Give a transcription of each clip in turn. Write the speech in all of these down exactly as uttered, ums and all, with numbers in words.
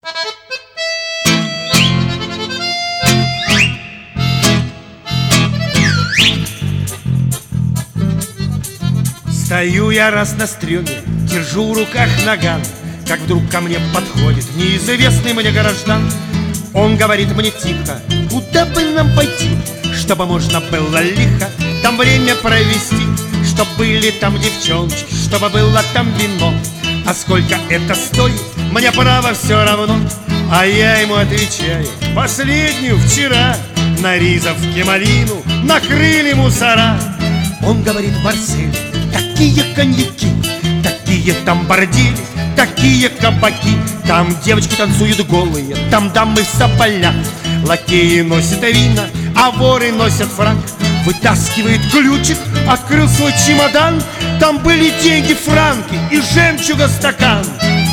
Стою я раз на стреме, держу в руках наган, как вдруг ко мне подходит неизвестный мне граждан. Он говорит мне тихо: куда бы нам пойти, чтобы можно было лихо там время провести, чтоб были там девчоночки, чтобы было там вино. А сколько это стоит, мне право все равно. А я ему отвечаю: последнюю вчера на Ризовке малину накрыли мусора. Он говорит: Марсель, такие коньяки, такие там бордели, такие кабаки. Там девочки танцуют голые, там дамы в соболях. Лакеи носят вина, а воры носят фрак. Вытаскивает ключик, открыл свой чемодан. Там были деньги, франки и жемчуга стакан.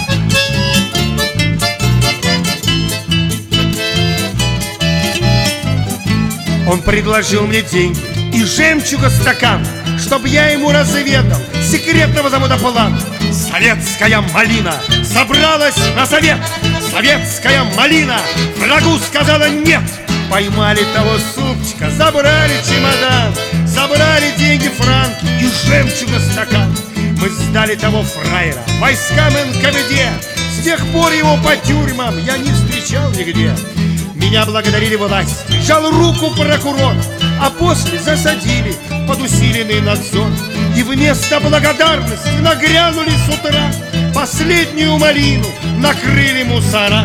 Он предложил мне деньги и жемчуга стакан, чтоб я ему разведал секретного завода план. Советская малина собралась на совет. Советская малина врагу сказала нет. Поймали того супчика, забрали чемодан, забрали деньги, франки и жемчуга стакан. Мы сдали того фраера войскам эн ка вэ дэ. С тех пор его по тюрьмам я не встречал нигде. Меня благодарили власти, жал руку прокурор, а после засадили под усиленный надзор. И вместо благодарности нагрянули с утра, последнюю малину накрыли мусора.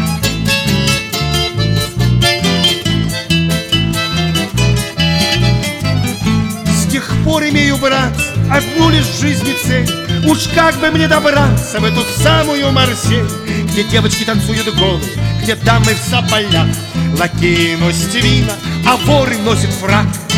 С тех пор имею, брат, одну лишь в жизни цель. Уж как бы мне добраться в эту самую Марсель, где девочки танцуют голые, где дамы в соболях. Лакеи носят вина, а воры носят фрак.